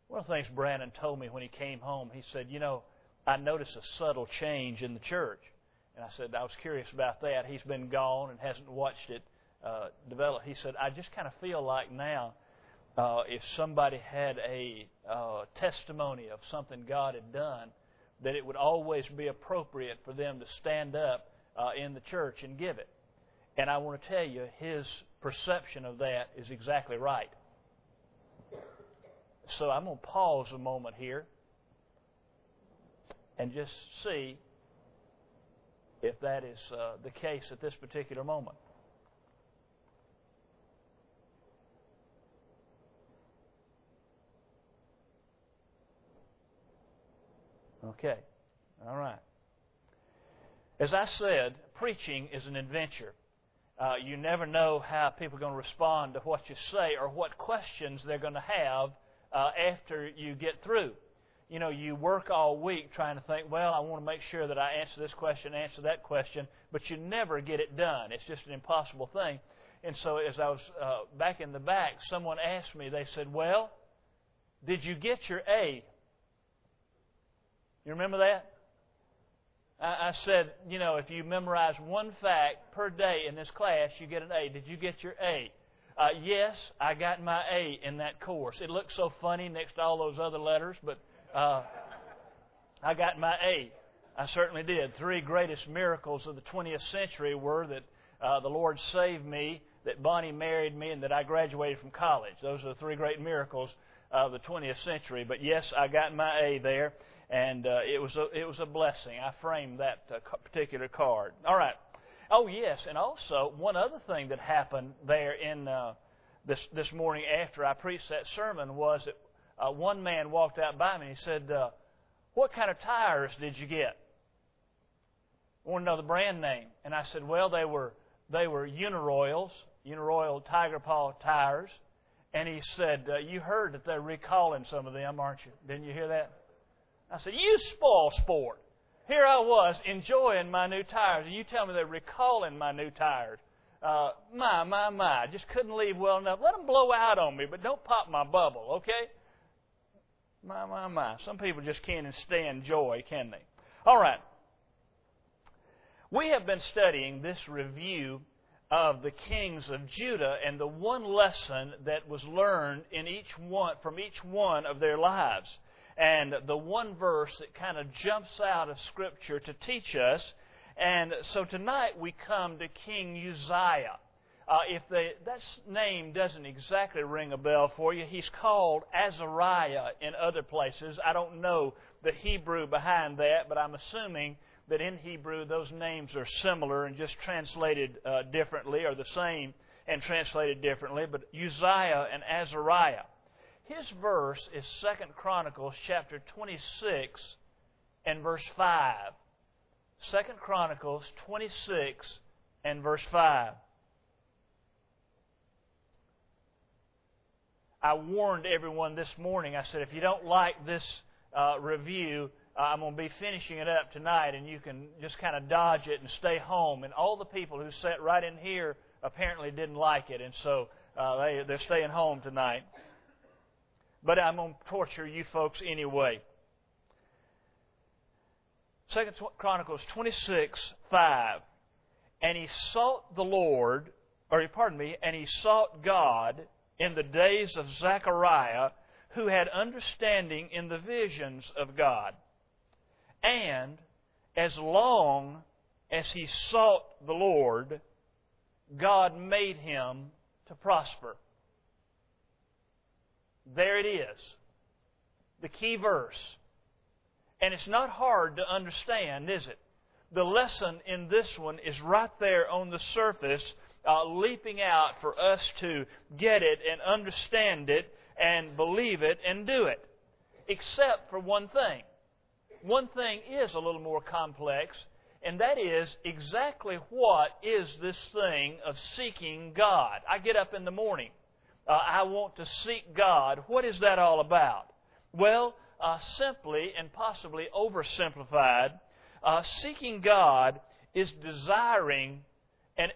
One of the things Brandon told me when he came home, he said, I noticed a subtle change in the church. And I said, I was curious about that. He's been gone and hasn't watched it develop. He said, I just kind of feel like now if somebody had a testimony of something God had done, that it would always be appropriate for them to stand up in the church and give it. And I want to tell you, his perception of that is exactly right. So I'm going to pause a moment here and just see if that is the case at this particular moment. Okay. All right. As I said, preaching is an adventure. You never know how people are going to respond to what you say or what questions they're going to have after you get through. You work all week trying to think, well, I want to make sure that I answer this question, answer that question, but you never get it done. It's just an impossible thing. And so as I was back in the back, someone asked me, they said, well, did you get your A? You remember that? I said, if you memorize one fact per day in this class, you get an A. Did you get your A? Yes, I got my A in that course. It looked so funny next to all those other letters, but I got my A. I certainly did. 3 greatest miracles of the 20th century were that the Lord saved me, that Bonnie married me, and that I graduated from college. Those are the 3 great miracles of the 20th century. But yes, I got my A there. And it was a blessing. I framed that particular card. All right. Oh, yes, and also one other thing that happened there in this morning after I preached that sermon was that one man walked out by me and he said, what kind of tires did you get? I want to know the brand name. And I said, well, they were Uniroyal Tiger Paw tires. And he said, you heard that they're recalling some of them, aren't you? Didn't you hear that? I said, you spoil sport. Here I was enjoying my new tires, and you tell me they're recalling my new tires. My. Just couldn't leave well enough. Let them blow out on me, but don't pop my bubble, okay? My. Some people just can't stand joy, can they? All right. We have been studying this review of the kings of Judah and the one lesson that was learned from each one of their lives. And the one verse that kind of jumps out of Scripture to teach us. And so tonight we come to King Uzziah. If that name doesn't exactly ring a bell for you, he's called Azariah in other places. I don't know the Hebrew behind that, but I'm assuming that in Hebrew those names are similar and just translated differently, or the same and translated differently. But Uzziah and Azariah. His verse is 2 Chronicles chapter 26 and verse 5. 2 Chronicles 26 and verse 5. I warned everyone this morning, I said, if you don't like this review, I'm going to be finishing it up tonight, and you can just kind of dodge it and stay home. And all the people who sat right in here apparently didn't like it, and so they're staying home tonight. But I'm going to torture you folks anyway. 2 Chronicles 26:5. And he sought the Lord, and he sought God in the days of Zechariah, who had understanding in the visions of God. And as long as he sought the Lord, God made him to prosper. There it is. The key verse. And it's not hard to understand, is it? The lesson in this one is right there on the surface, leaping out for us to get it and understand it and believe it and do it. Except for one thing. One thing is a little more complex, and that is exactly what is this thing of seeking God. I get up in the morning. I want to seek God. What is that all about? Well, simply and possibly oversimplified, seeking God is desiring and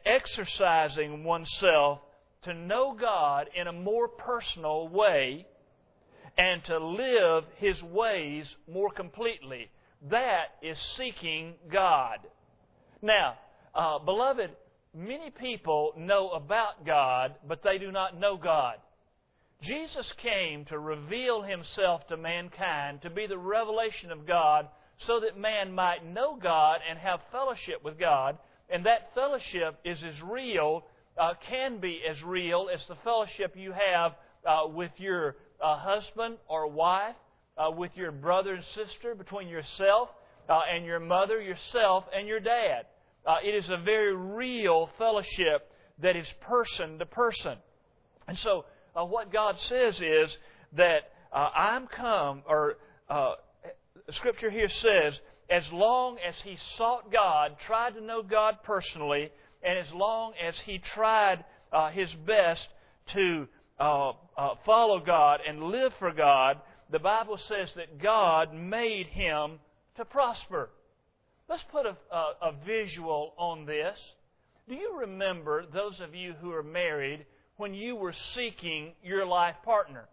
exercising oneself to know God in a more personal way and to live His ways more completely. That is seeking God. Now, beloved, many people know about God, but they do not know God. Jesus came to reveal Himself to mankind, to be the revelation of God, so that man might know God and have fellowship with God. And that fellowship is as real, can be as real as the fellowship you have with your husband or wife, with your brother and sister, between yourself and your mother, yourself and your dad. It is a very real fellowship that is person to person. And so what God says is that I'm come, or Scripture here says, as long as he sought God, tried to know God personally, and as long as he tried his best to follow God and live for God, the Bible says that God made him to prosper. Let's put a visual on this. Do you remember, those of you who are married, when you were seeking your life partner?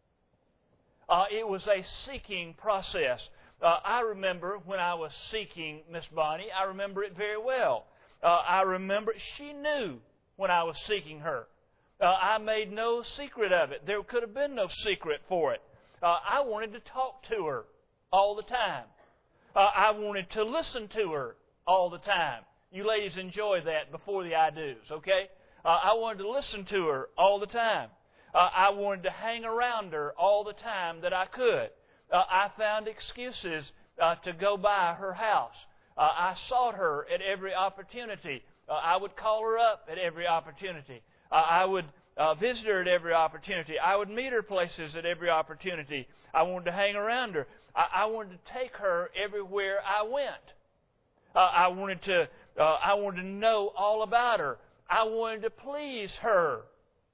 It was a seeking process. I remember when I was seeking Miss Bonnie, I remember it very well. I remember she knew when I was seeking her. I made no secret of it. There could have been no secret for it. I wanted to talk to her all the time. I wanted to listen to her all the time. You ladies enjoy that before the I do's, okay? I wanted to listen to her all the time. I wanted to hang around her all the time that I could. I found excuses to go by her house. I sought her at every opportunity. I would call her up at every opportunity. I would visit her at every opportunity. I would meet her places at every opportunity. I wanted to hang around her. I wanted to take her everywhere I went. I wanted to know all about her. I wanted to please her.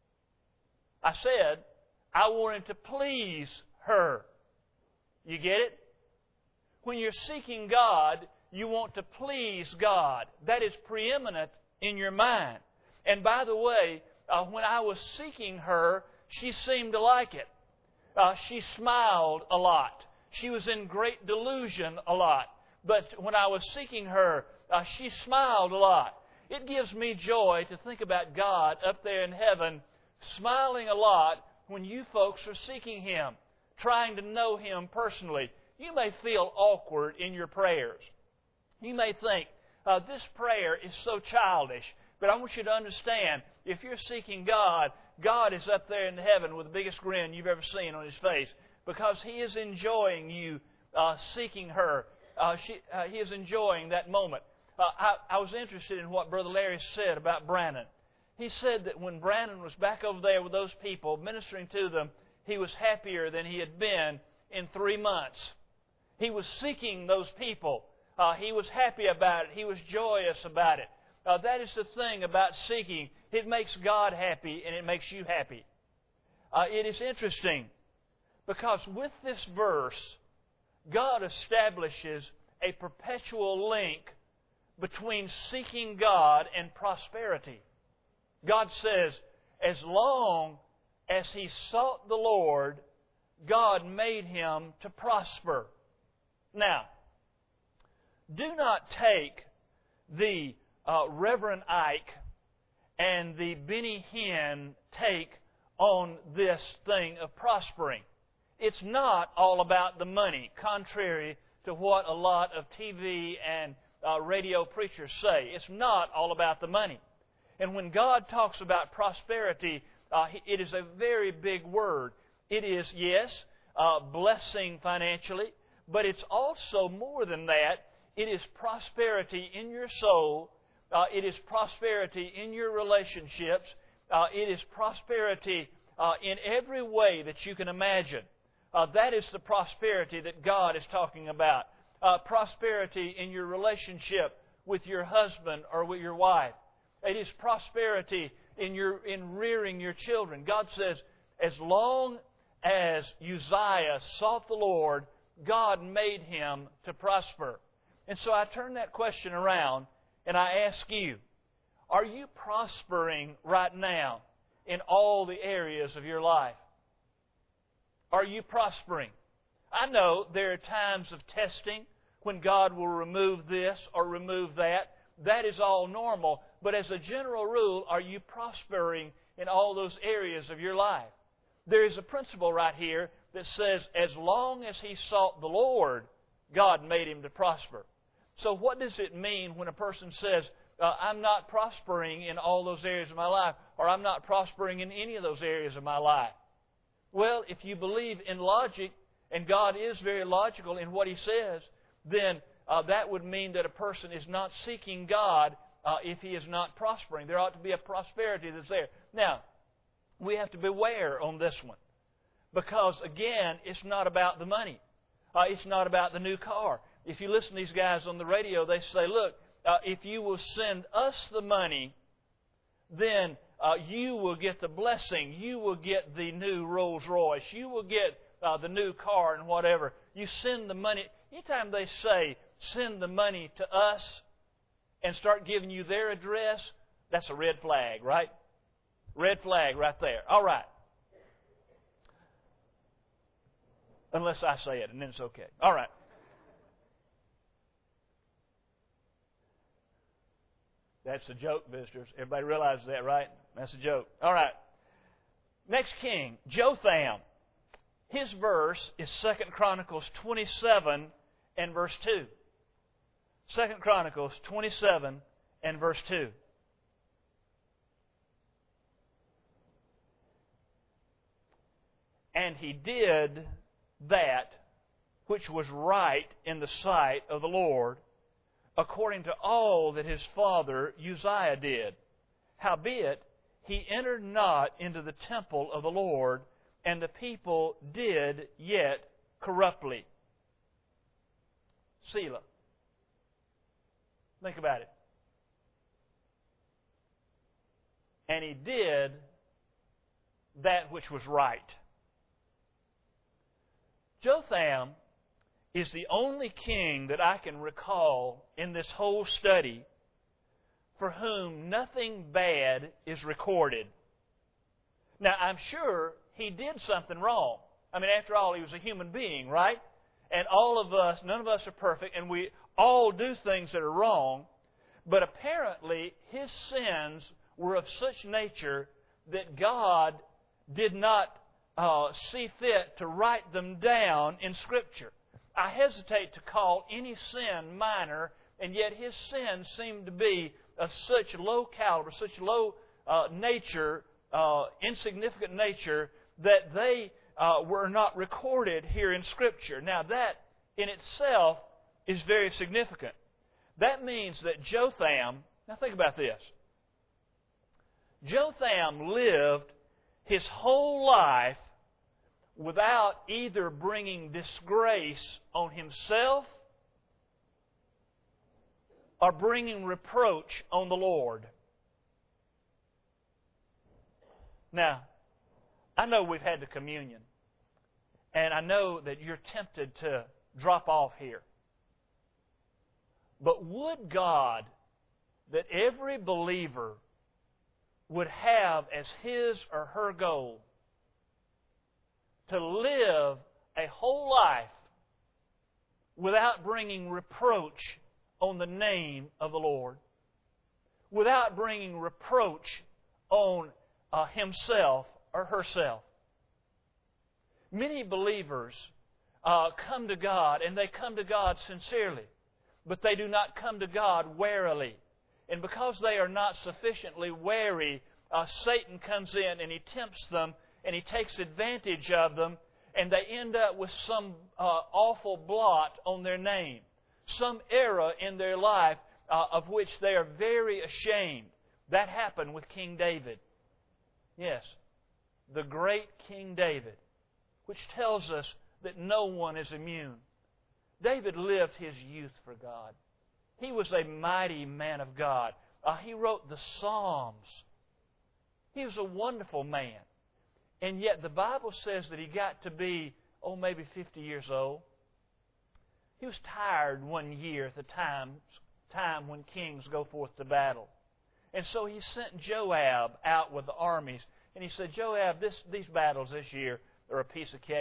I said, I wanted to please her. You get it? When you're seeking God, you want to please God. That is preeminent in your mind. And by the way, when I was seeking her, she seemed to like it. She smiled a lot. She was in great delusion a lot. But when I was seeking her, she smiled a lot. It gives me joy to think about God up there in heaven smiling a lot when you folks are seeking Him, trying to know Him personally. You may feel awkward in your prayers. You may think, this prayer is so childish. But I want you to understand, if you're seeking God, God is up there in heaven with the biggest grin you've ever seen on His face, because He is enjoying you seeking her. He is enjoying that moment. I was interested in what Brother Larry said about Brannon. He said that when Brannon was back over there with those people, ministering to them, he was happier than he had been in 3 months. He was seeking those people. He was happy about it. He was joyous about it. That is the thing about seeking. It makes God happy and it makes you happy. It is interesting because with this verse, God establishes a perpetual link between seeking God and prosperity. God says, as long as he sought the Lord, God made him to prosper. Now, do not take the Reverend Ike and the Benny Hinn take on this thing of prospering. It's not all about the money, contrary to what a lot of TV and radio preachers say. It's not all about the money. And when God talks about prosperity, it is a very big word. It is, yes, blessing financially, but it's also more than that. It is prosperity in your soul. It is prosperity in your relationships. It is prosperity in every way that you can imagine. That is the prosperity that God is talking about. Prosperity in your relationship with your husband or with your wife. It is prosperity in rearing your children. God says, as long as Uzziah sought the Lord, God made him to prosper. And so I turn that question around and I ask you, are you prospering right now in all the areas of your life? Are you prospering? I know there are times of testing when God will remove this or remove that. That is all normal. But as a general rule, are you prospering in all those areas of your life? There is a principle right here that says as long as he sought the Lord, God made him to prosper. So what does it mean when a person says, I'm not prospering in all those areas of my life, or I'm not prospering in any of those areas of my life? Well, if you believe in logic, and God is very logical in what He says, then that would mean that a person is not seeking God if he is not prospering. There ought to be a prosperity that's there. Now, we have to beware on this one. Because, again, it's not about the money. It's not about the new car. If you listen to these guys on the radio, they say, look, if you will send us the money, then you will get the blessing. You will get the new Rolls Royce. You will get the new car and whatever. You send the money. Anytime they say, send the money to us and start giving you their address, that's a red flag, right? Red flag right there. All right. Unless I say it, and then it's okay. All right. That's a joke, visitors. Everybody realizes that, right? That's a joke. All right. Next king, Jotham. His verse is 2 Chronicles 27 and verse 2. 2 Chronicles 27 and verse 2. And he did that which was right in the sight of the Lord, according to all that his father Uzziah did. Howbeit, he entered not into the temple of the Lord, and the people did yet corruptly. Selah. Think about it. And he did that which was right. Jotham is the only king that I can recall in this whole study for whom nothing bad is recorded. Now, I'm sure he did something wrong. I mean, after all, he was a human being, right? And all of us, none of us are perfect, and we all do things that are wrong. But apparently, his sins were of such nature that God did not see fit to write them down in Scripture. I hesitate to call any sin minor, and yet his sins seem to be of such low caliber, such low nature, insignificant nature, that they were not recorded here in Scripture. Now that in itself is very significant. That means that Jotham, now think about this. Jotham lived his whole life without either bringing disgrace on himself or bringing reproach on the Lord. Now, I know we've had the communion, and I know that you're tempted to drop off here. But would God that every believer would have as his or her goal to live a whole life without bringing reproach on the name of the Lord, without bringing reproach on himself or herself. Many believers come to God, and they come to God sincerely, but they do not come to God warily. And because they are not sufficiently wary, Satan comes in and he tempts them, and he takes advantage of them, and they end up with some awful blot on their name, some error in their life of which they are very ashamed. That happened with King David. Yes, the great King David, which tells us that no one is immune. David lived his youth for God. He was a mighty man of God. He wrote the Psalms. He was a wonderful man. And yet the Bible says that he got to be, maybe 50 years old. He was tired one year at the time when kings go forth to battle. And so he sent Joab out with the armies. And he said, Joab, these battles this year are a piece of cake.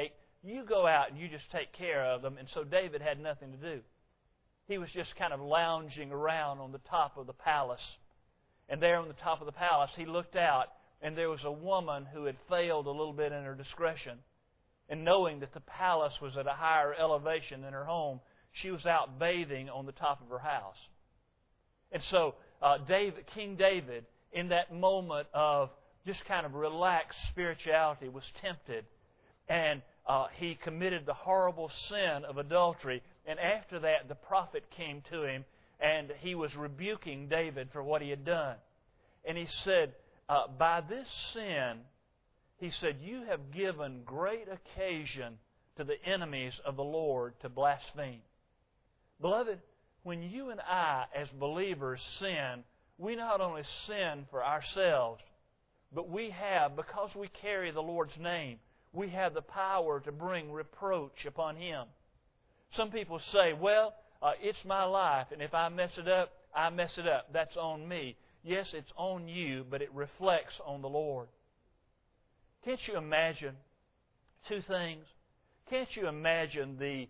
you go out and you just take care of them. And so David had nothing to do. He was just kind of lounging around on the top of the palace. And there on the top of the palace, he looked out, and there was a woman who had failed a little bit in her discretion. And knowing that the palace was at a higher elevation than her home, she was out bathing on the top of her house. And so King David, in that moment of just kind of relaxed spirituality, was tempted. And he committed the horrible sin of adultery. And after that, the prophet came to him, and he was rebuking David for what he had done. And he said, by this sin, he said, you have given great occasion to the enemies of the Lord to blaspheme. Beloved, when you and I, as believers, sin, we not only sin for ourselves, but we have, because we carry the Lord's name, we have the power to bring reproach upon Him. Some people say, well, it's my life, and if I mess it up, I mess it up. That's on me. Yes, it's on you, but it reflects on the Lord. Can't you imagine two things? Can't you imagine the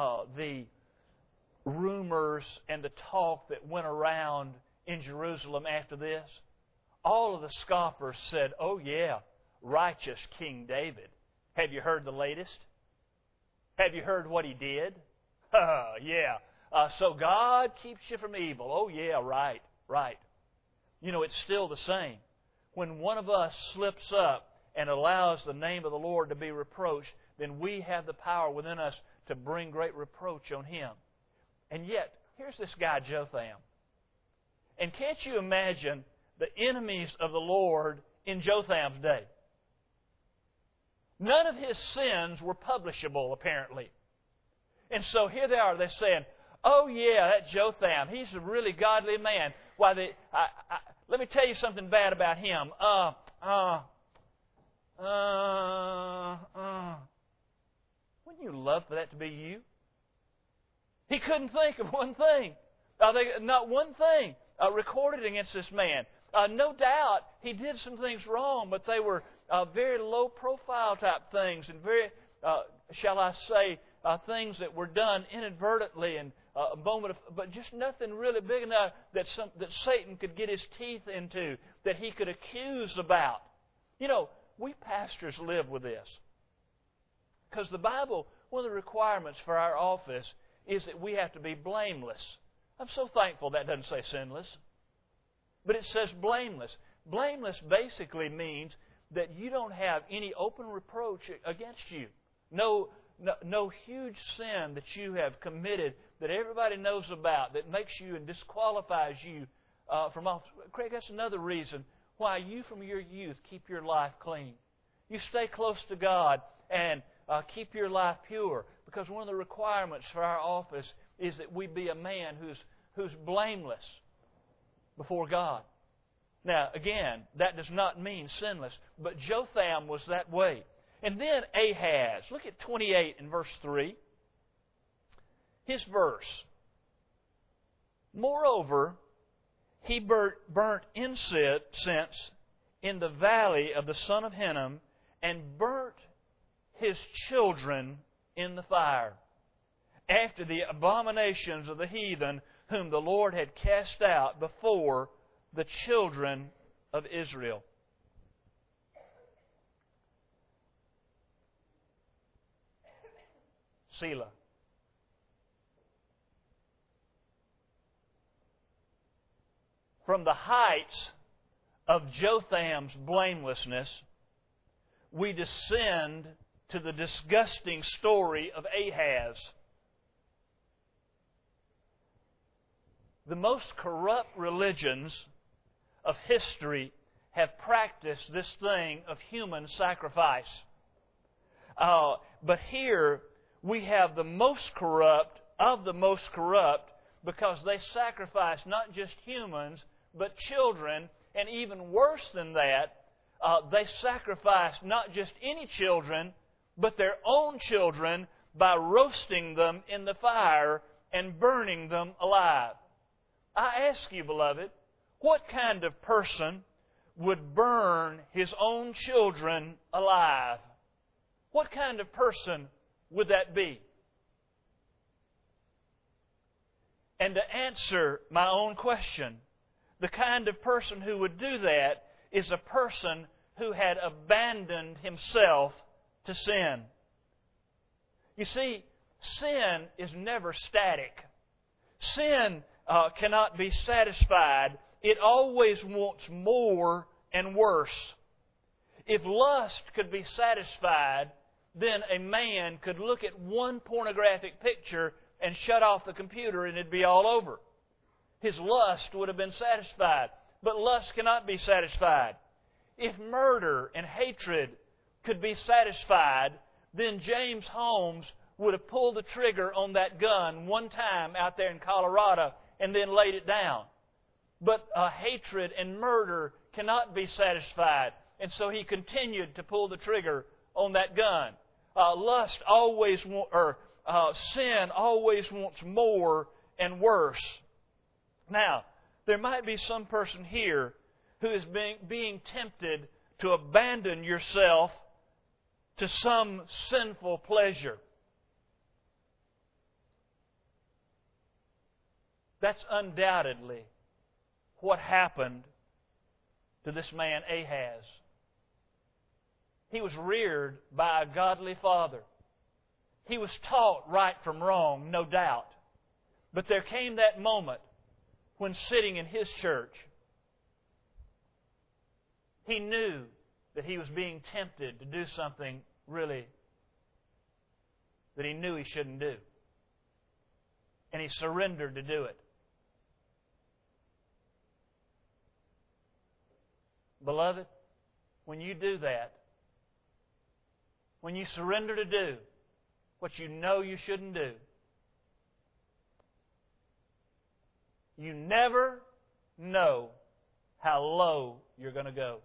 rumors and the talk that went around in Jerusalem after this? All of the scoffers said, oh yeah, righteous King David. Have you heard the latest? Have you heard what he did? Yeah. So God keeps you from evil. Oh yeah, right. You know, it's still the same. When one of us slips up and allows the name of the Lord to be reproached, then we have the power within us to bring great reproach on him. And yet, here's this guy Jotham. And can't you imagine the enemies of the Lord in Jotham's day? None of his sins were publishable, apparently. And so here they are, they're saying, oh yeah, that Jotham, he's a really godly man. Why, let me tell you something bad about him. Wouldn't you love for that to be you? He couldn't think of one thing. Not one thing recorded against this man. No doubt he did some things wrong, but they were very low-profile type things and very, shall I say, things that were done inadvertently and a moment of, but just nothing really big enough that Satan could get his teeth into, that he could accuse about. You know, we pastors live with this. Because the Bible, one of the requirements for our office is that we have to be blameless. I'm so thankful that doesn't say sinless. But it says blameless. Blameless basically means that you don't have any open reproach against you. No huge sin that you have committed that everybody knows about that makes you and disqualifies you from office. Craig, that's another reason why you from your youth keep your life clean. You stay close to God and keep your life pure, because one of the requirements for our office is that we be a man who's blameless before God. Now, again, that does not mean sinless, but Jotham was that way. And then Ahaz. Look at 28 and verse 3. His verse. Moreover, he burnt incense in the valley of the son of Hinnom and burnt his children in the fire, after the abominations of the heathen whom the Lord had cast out before the children of Israel. Selah. From the heights of Jotham's blamelessness, we descend to the disgusting story of Ahaz. The most corrupt religions of history have practiced this thing of human sacrifice. But here we have the most corrupt of the most corrupt, because they sacrifice not just humans, but children, and even worse than that, they sacrifice not just any children, but their own children by roasting them in the fire and burning them alive. I ask you, beloved, what kind of person would burn his own children alive? What kind of person would that be? And to answer my own question, the kind of person who would do that is a person who had abandoned himself to sin. You see, sin is never static. Sin cannot be satisfied. It always wants more and worse. If lust could be satisfied, then a man could look at one pornographic picture and shut off the computer and it'd be all over. His lust would have been satisfied. But lust cannot be satisfied. If murder and hatred could be satisfied, then James Holmes would have pulled the trigger on that gun one time out there in Colorado and then laid it down. But hatred and murder cannot be satisfied. And so he continued to pull the trigger on that gun. Sin always wants more and worse. Now, there might be some person here who is being tempted to abandon yourself to some sinful pleasure. That's undoubtedly what happened to this man Ahaz. He was reared by a godly father. He was taught right from wrong, no doubt. But there came that moment when sitting in his church, he knew that he was being tempted to do something really that he knew he shouldn't do. And he surrendered to do it. Beloved, when you do that, when you surrender to do what you know you shouldn't do, you never know how low you're going to go.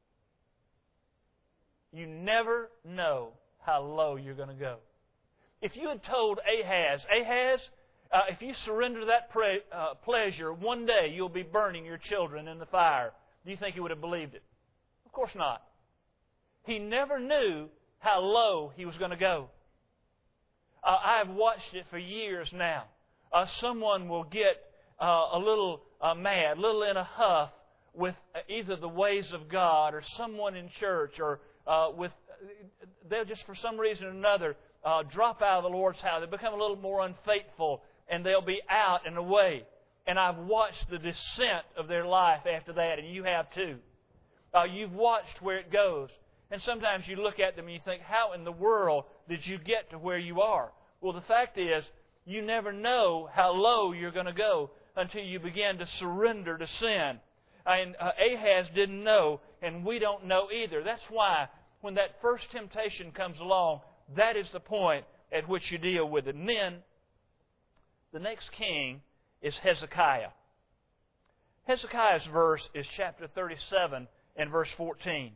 You never know how low you're going to go. If you had told Ahaz, if you surrender to that pleasure, one day you'll be burning your children in the fire, do you think he would have believed it? Of course not. He never knew how low he was going to go. I've watched it for years now. Someone will get a little mad, a little in a huff with either the ways of God or someone in church, or they'll just for some reason or another drop out of the Lord's house. They become a little more unfaithful and they'll be out and away. And I've watched the descent of their life after that, and you have too. You've watched where it goes. And sometimes you look at them and you think, how in the world did you get to where you are? Well, the fact is, you never know how low you're going to go until you begin to surrender to sin. And Ahaz didn't know, and we don't know either. That's why when that first temptation comes along, that is the point at which you deal with it. And then, the next king is Hezekiah. Hezekiah's verse is chapter 37 and verse 14.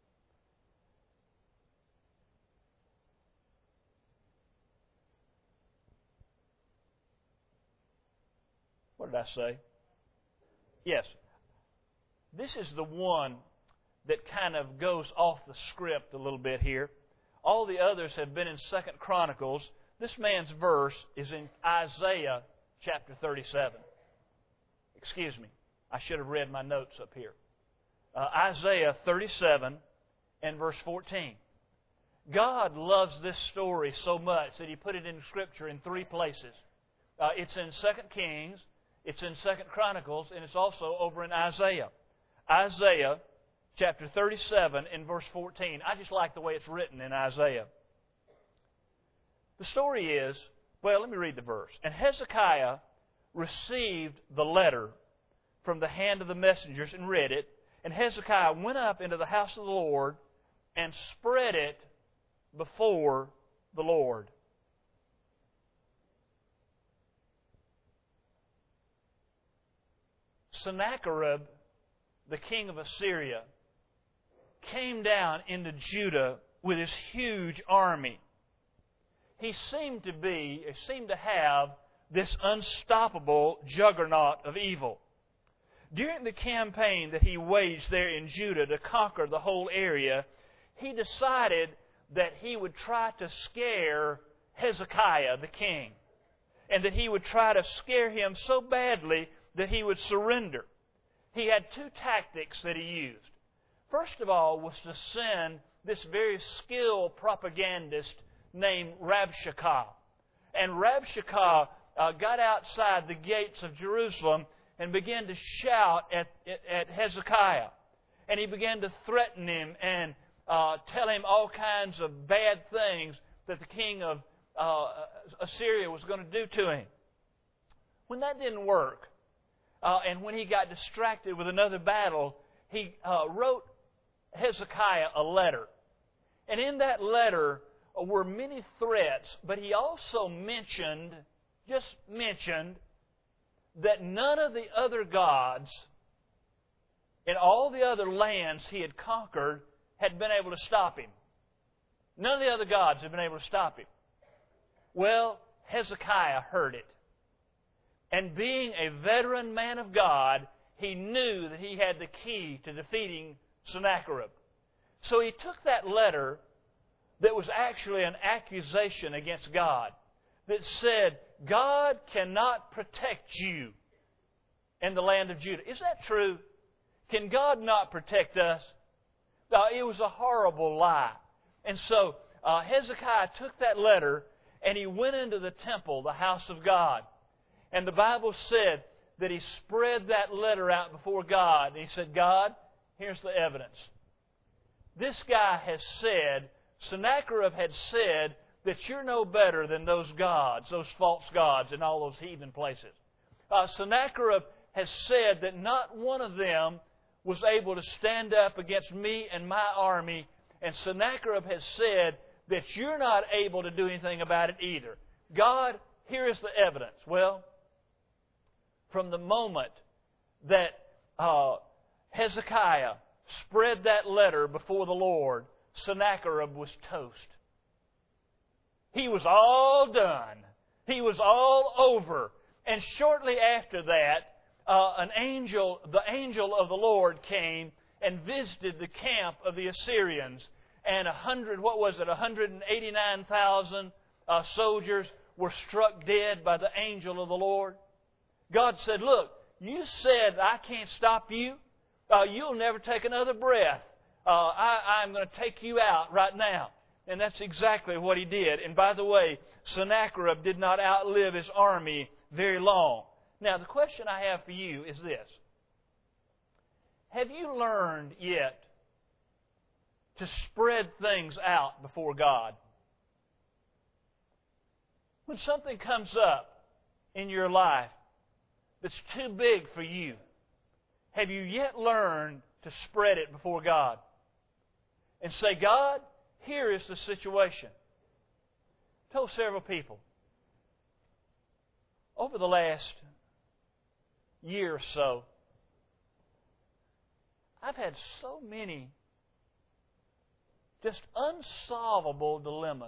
What did I say? Yes. This is the one that kind of goes off the script a little bit here. All the others have been in 2 Chronicles. This man's verse is in Isaiah chapter 37. Excuse me. I should have read my notes up here. Isaiah 37 and verse 14. God loves this story so much that He put it in Scripture in 3 places. It's in 2 Kings, it's in 2 Chronicles, and it's also over in Isaiah. Isaiah chapter 37 and verse 14. I just like the way it's written in Isaiah. The story is, well, let me read the verse. And Hezekiah received the letter from the hand of the messengers and read it. And Hezekiah went up into the house of the Lord and spread it before the Lord. Sennacherib, the king of Assyria, came down into Judah with his huge army. He seemed to have this unstoppable juggernaut of evil. During the campaign that he waged there in Judah to conquer the whole area, he decided that he would try to scare Hezekiah, the king, and that he would try to scare him so badly that he would surrender. He had two tactics that he used. First of all was to send this very skilled propagandist named Rabshakeh. And Rabshakeh got outside the gates of Jerusalem and began to shout at Hezekiah. And he began to threaten him and tell him all kinds of bad things that the king of Assyria was going to do to him. When that didn't work, and when he got distracted with another battle, he wrote Hezekiah a letter. And in that letter were many threats, but he also mentioned, that none of the other gods in all the other lands he had conquered had been able to stop him. None of the other gods had been able to stop him. Well, Hezekiah heard it. And being a veteran man of God, he knew that he had the key to defeating Sennacherib. So he took that letter that was actually an accusation against God, that said, God cannot protect you in the land of Judah. Is that true? Can God not protect us? It was a horrible lie. And so Hezekiah took that letter and he went into the temple, the house of God. And the Bible said that he spread that letter out before God. And he said, God, here's the evidence. This guy has said, Sennacherib had said, that you're no better than those gods, those false gods in all those heathen places. Sennacherib has said that not one of them was able to stand up against me and my army. And Sennacherib has said that you're not able to do anything about it either. God, here is the evidence. Well, from the moment that Hezekiah spread that letter before the Lord, Sennacherib was toast. He was all done. He was all over. And shortly after that, the angel of the Lord came and visited the camp of the Assyrians. And 189,000 soldiers were struck dead by the angel of the Lord. God said, look, you said I can't stop you. You'll never take another breath. I'm going to take you out right now. And that's exactly what he did. And by the way, Sennacherib did not outlive his army very long. Now, the question I have for you is this. Have you learned yet to spread things out before God? When something comes up in your life that's too big for you, have you yet learned to spread it before God? And say, God, here is the situation. I told several people, over the last year or so, I've had so many just unsolvable dilemmas.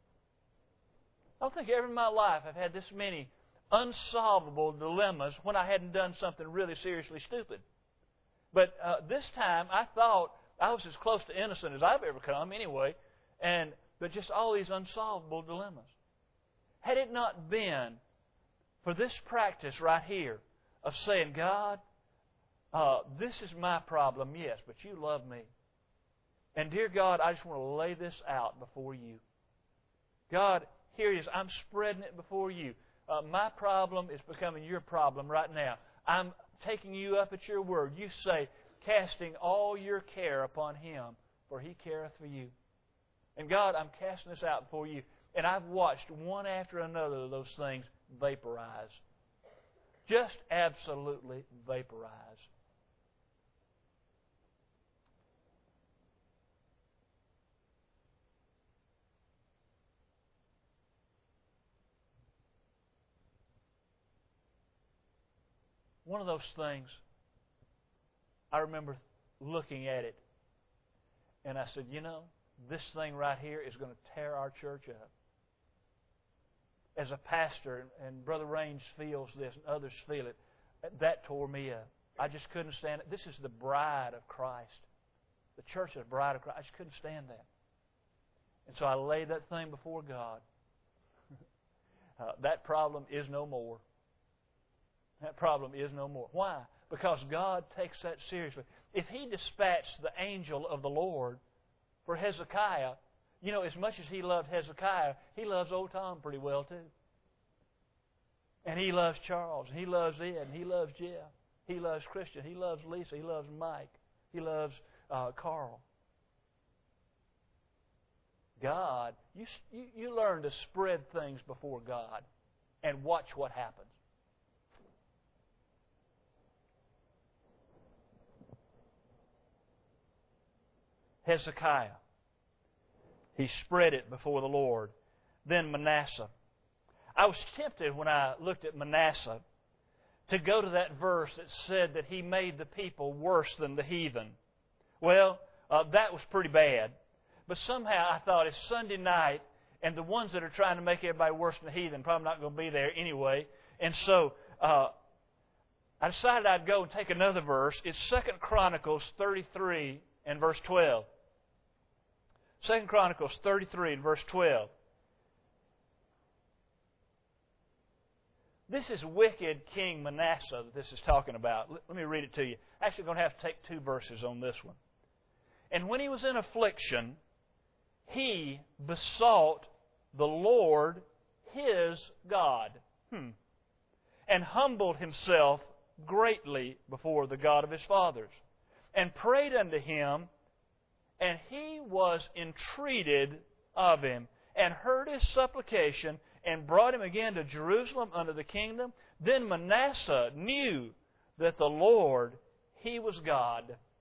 I don't think ever in my life I've had this many unsolvable dilemmas when I hadn't done something really seriously stupid. But this time I thought I was as close to innocent as I've ever come anyway, but just all these unsolvable dilemmas. Had it not been for this practice right here of saying, God, this is my problem, yes, but you love me. And dear God, I just want to lay this out before you. God, here it is. I'm spreading it before you. My problem is becoming your problem right now. I'm taking you up at your word. You say, casting all your care upon Him, for He careth for you. And God, I'm casting this out before you. And I've watched one after another of those things vaporize. Just absolutely vaporize. One of those things, I remember looking at it, and I said, you know, this thing right here is going to tear our church up. As a pastor, and Brother Raines feels this, and others feel it, that tore me up. I just couldn't stand it. This is the bride of Christ. The church is the bride of Christ. I just couldn't stand that. And so I laid that thing before God. that problem is no more. That problem is no more. Why? Because God takes that seriously. If He dispatched the angel of the Lord for Hezekiah, you know, as much as He loved Hezekiah, He loves old Tom pretty well too. And He loves Charles, and He loves Ed, and He loves Jeff, He loves Christian, He loves Lisa, He loves Mike, He loves Carl. God, you learn to spread things before God and watch what happens. Hezekiah, he spread it before the Lord. Then Manasseh. I was tempted when I looked at Manasseh to go to that verse that said that he made the people worse than the heathen. Well, that was pretty bad. But somehow I thought it's Sunday night, and the ones that are trying to make everybody worse than the heathen probably not going to be there anyway. And so I decided I'd go and take another verse. It's 2 Chronicles 33 and verse 12. 2 Chronicles 33 and verse 12. This is wicked King Manasseh that this is talking about. Let me read it to you. Actually, I'm going to have to take two verses on this one. And when he was in affliction, he besought the Lord his God, and humbled himself greatly before the God of his fathers, and prayed unto Him, and He was entreated of him, and heard his supplication, and brought him again to Jerusalem unto the kingdom. Then Manasseh knew that the Lord, He was God.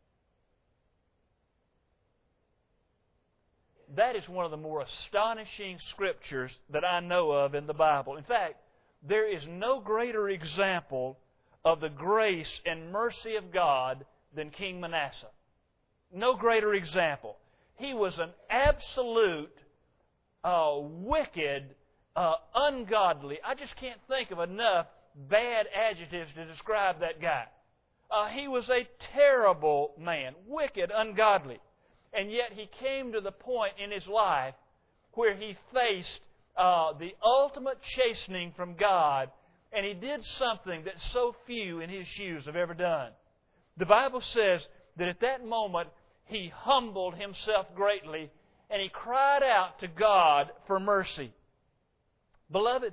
That is one of the more astonishing scriptures that I know of in the Bible. In fact, there is no greater example of the grace and mercy of God than King Manasseh. No greater example. He was an absolute, wicked, ungodly. I just can't think of enough bad adjectives to describe that guy. He was a terrible man, wicked, ungodly. And yet he came to the point in his life where he faced the ultimate chastening from God, and he did something that so few in his shoes have ever done. The Bible says that at that moment he humbled himself greatly, and he cried out to God for mercy. Beloved,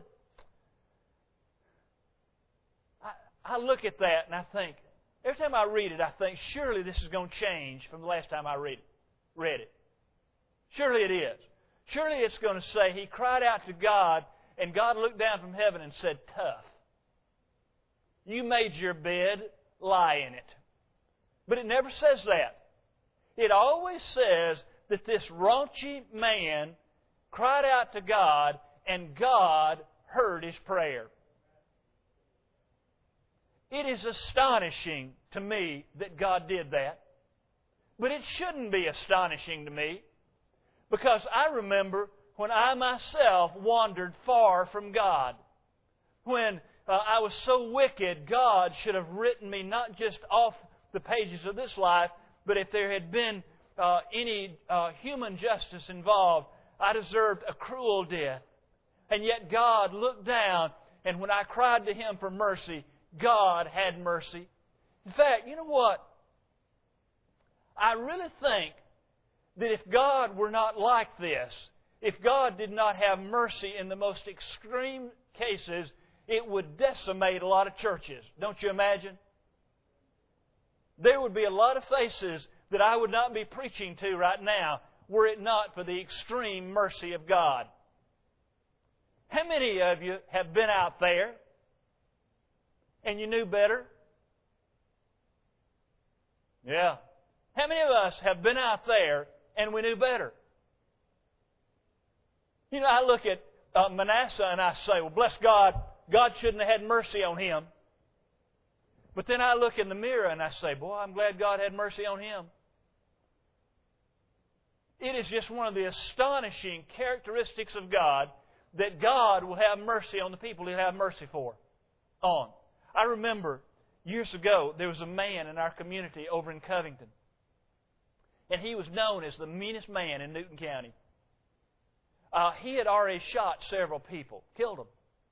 I look at that and I think, every time I read it, I think, surely this is going to change from the last time I read it. Surely it is. Surely it's going to say he cried out to God, and God looked down from heaven and said, tough. You made your bed, lie in it. But it never says that. It always says that this raunchy man cried out to God, and God heard his prayer. It is astonishing to me that God did that. But it shouldn't be astonishing to me, because I remember when I myself wandered far from God. When I was so wicked, God should have written me not just off the pages of this life, but if there had been any human justice involved, I deserved a cruel death. And yet God looked down, and when I cried to Him for mercy, God had mercy. In fact, you know what? I really think that if God were not like this, if God did not have mercy in the most extreme cases, it would decimate a lot of churches. Don't you imagine? There would be a lot of faces that I would not be preaching to right now were it not for the extreme mercy of God. How many of you have been out there and you knew better? Yeah. How many of us have been out there and we knew better? You know, I look at Manasseh and I say, well, bless God, God shouldn't have had mercy on him. But then I look in the mirror and I say, boy, I'm glad God had mercy on him. It is just one of the astonishing characteristics of God that God will have mercy on the people He'll have mercy on. I remember years ago, there was a man in our community over in Covington. And he was known as the meanest man in Newton County. He had already shot several people, killed them.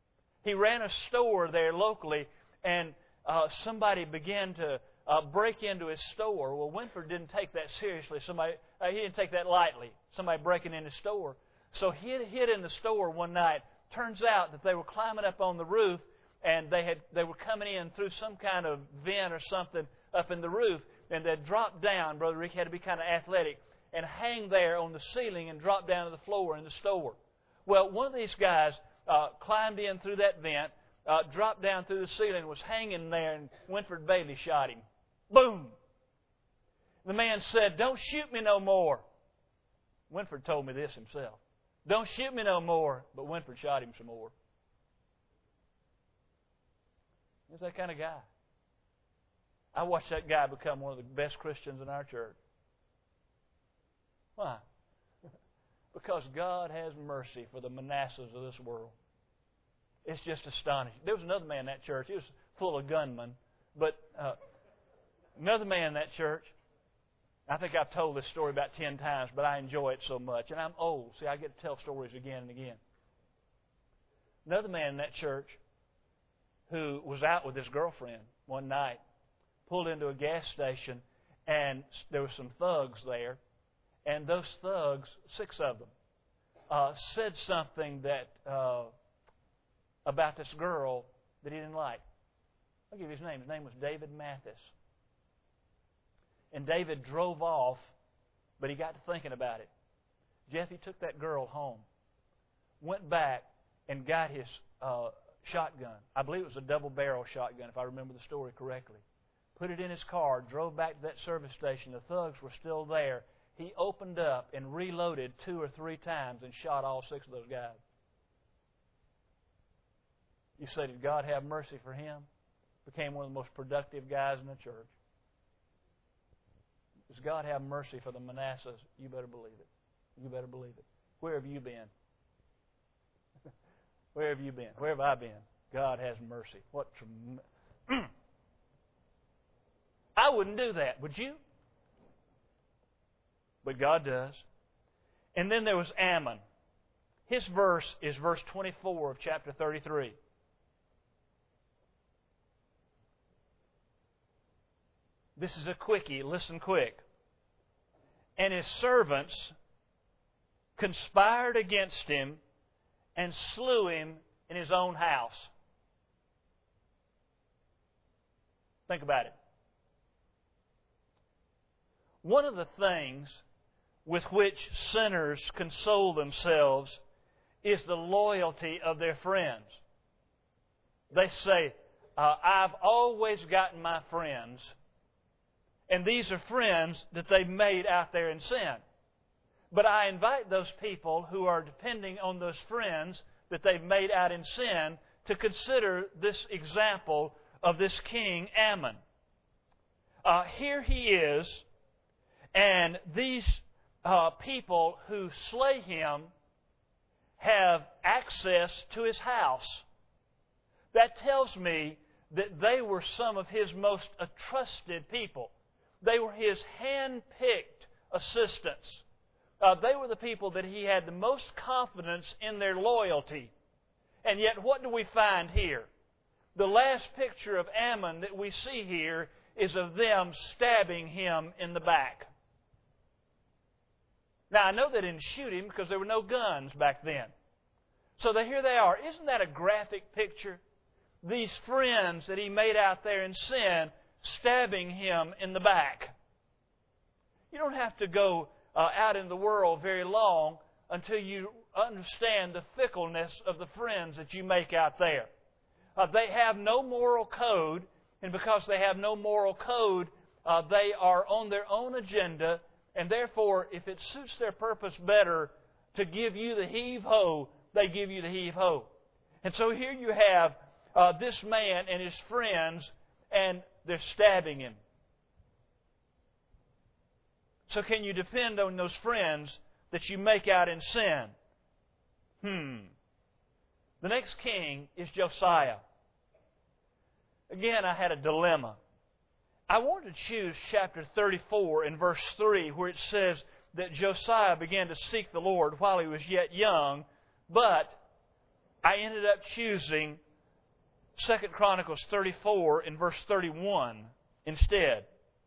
He ran a store there locally, and somebody began to break into his store. Well, Winford didn't take that seriously. He didn't take that lightly, somebody breaking in his store. So he hid in the store one night. Turns out that they were climbing up on the roof, and they were coming in through some kind of vent or something up in the roof, and they dropped down. Brother Rick had to be kind of athletic and hang there on the ceiling and drop down to the floor in the store. Well, one of these guys climbed in through that vent, dropped down through the ceiling, was hanging there, and Winford Bailey shot him. Boom! The man said, "Don't shoot me no more." Winford told me this himself. "Don't shoot me no more." But Winford shot him some more. He was that kind of guy. I watched that guy become one of the best Christians in our church. Why? Because God has mercy for the Manassehs of this world. It's just astonishing. There was another man in that church. He was full of gunmen. But another man in that church, I think I've told this story about 10 times, but I enjoy it so much. And I'm old. See, I get to tell stories again and again. Another man in that church who was out with his girlfriend one night, pulled into a gas station, and there were some thugs there. And those thugs, 6 of them, said something that about this girl that he didn't like. I'll give you his name. His name was David Mathis. And David drove off, but he got to thinking about it. Jeff, he took that girl home, went back and got his shotgun. I believe it was a double-barrel shotgun, if I remember the story correctly. Put it in his car, drove back to that service station. The thugs were still there. He opened up and reloaded 2 or 3 times and shot all 6 of those guys. You say, did God have mercy for him? Became one of the most productive guys in the church. Does God have mercy for the Manassehs? You better believe it. You better believe it. Where have you been? Where have you been? Where have I been? God has mercy. What I wouldn't do that, would you? But God does. And then there was Ammon. His verse is verse 24 of chapter 33. This is a quickie. Listen quick. And his servants conspired against him and slew him in his own house. Think about it. One of the things with which sinners console themselves is the loyalty of their friends. They say, I've always gotten my friends, and these are friends that they've made out there in sin. But I invite those people who are depending on those friends that they've made out in sin to consider this example of this king Ammon. Here he is, and these people who slay him have access to his house. That tells me that they were some of his most trusted people. They were his hand-picked assistants. They were the people that he had the most confidence in their loyalty. And yet, what do we find here? The last picture of Ammon that we see here is of them stabbing him in the back. Now, I know they didn't shoot him because there were no guns back then. So here they are. Isn't that a graphic picture? These friends that he made out there in sin stabbing him in the back. You don't have to go out in the world very long until you understand the fickleness of the friends that you make out there. They have no moral code, and because they have no moral code, they are on their own agenda, and therefore, if it suits their purpose better to give you the heave-ho, they give you the heave-ho. And so here you have this man and his friends, and they're stabbing him. So can you depend on those friends that you make out in sin? The next king is Josiah. Again, I had a dilemma. I wanted to choose chapter 34 and verse 3, where it says that Josiah began to seek the Lord while he was yet young, but I ended up choosing 2 Chronicles 34 in verse 31 instead.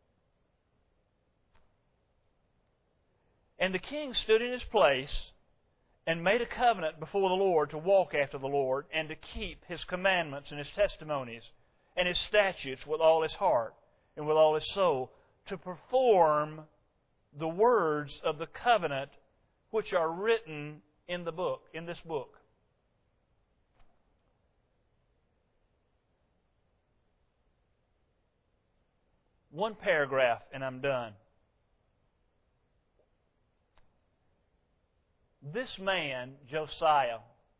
And the king stood in his place and made a covenant before the Lord to walk after the Lord and to keep His commandments and His testimonies and His statutes with all his heart and with all his soul, to perform the words of the covenant which are written in the book, in this book. One paragraph and I'm done. This man, Josiah,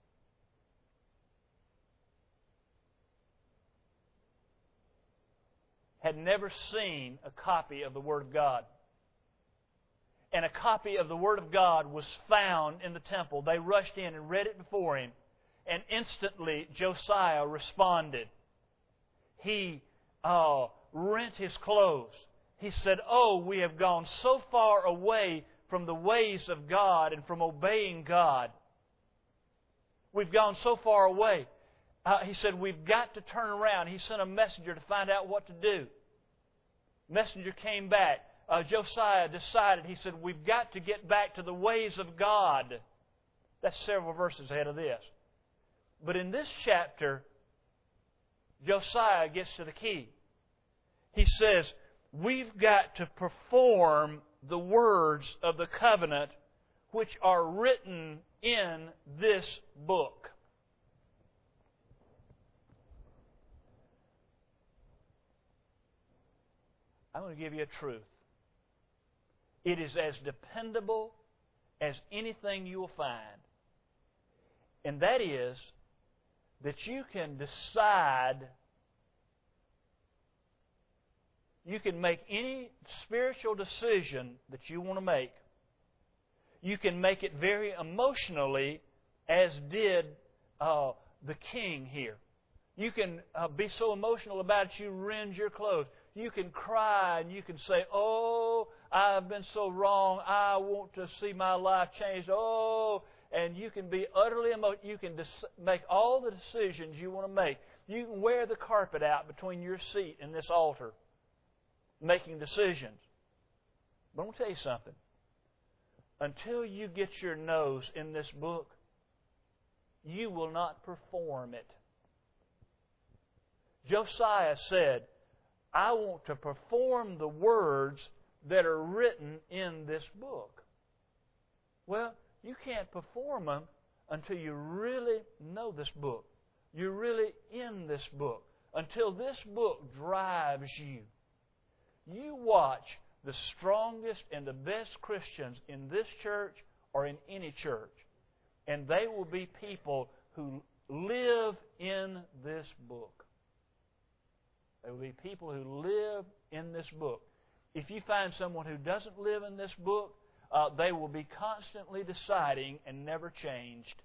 had never seen a copy of the Word of God. And a copy of the Word of God was found in the temple. They rushed in and read it before him. And instantly Josiah responded. He rent his clothes. He said, "Oh, we have gone so far away from the ways of God and from obeying God. We've gone so far away." He said, "We've got to turn around." He sent a messenger to find out what to do. Messenger came back. Josiah decided, he said, "We've got to get back to the ways of God." That's several verses ahead of this. But in this chapter, Josiah gets to the key. He says, we've got to perform the words of the covenant which are written in this book. I'm going to give you a truth. It is as dependable as anything you will find. And that is that you can decide, you can make any spiritual decision that you want to make. You can make it very emotionally, as did the king here. You can be so emotional about it you rend your clothes. You can cry and you can say, "Oh, I've been so wrong. I want to see my life changed." Oh, and you can be utterly emotional. You can make all the decisions you want to make. You can wear the carpet out between your seat and this altar, making decisions. But I'm going to tell you something. Until you get your nose in this book, you will not perform it. Josiah said, "I want to perform the words that are written in this book." Well, you can't perform them until you really know this book. You're really in this book. Until this book drives you. You watch the strongest and the best Christians in this church or in any church, and they will be people who live in this book. There will be people who live in this book. If you find someone who doesn't live in this book, they will be constantly deciding and never changed.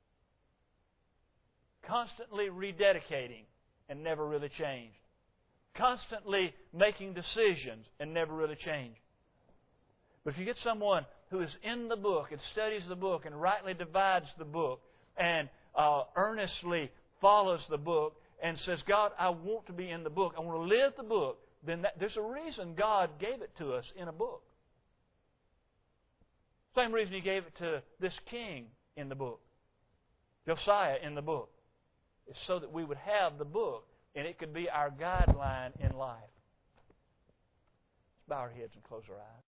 Constantly rededicating and never really changed. Constantly making decisions and never really changed. But if you get someone who is in the book and studies the book and rightly divides the book and earnestly follows the book, and says, "God, I want to be in the book. I want to live the book," then there's a reason God gave it to us in a book. Same reason He gave it to this king in the book, Josiah in the book. It's so that we would have the book and it could be our guideline in life. Let's bow our heads and close our eyes.